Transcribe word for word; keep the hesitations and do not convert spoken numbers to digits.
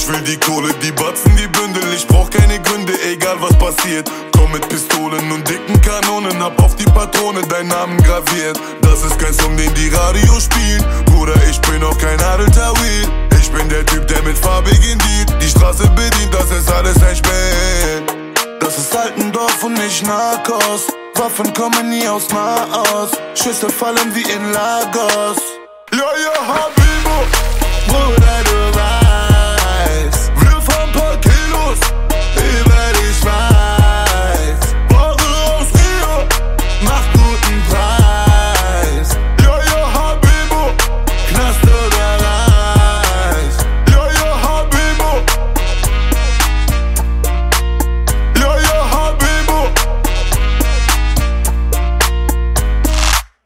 Ich will die Kohle, die Batzen, die Bündel. Ich brauch keine Gründe, egal was passiert. Komm mit Pistolen und dicken Kanonen, hab auf die Patrone deinen Namen graviert. Das ist kein Song, den die Radio spielen. Bruder, ich bin auch kein Adel Tawil. Ich bin der Typ, der mit farbigen Lied die Straße bedient, das ist alles ein Spiel. Das ist Altendorf und nicht Narcos. Waffen kommen nie aus Nahost. Schüsse fallen wie in Lagos. Ja, ihr habt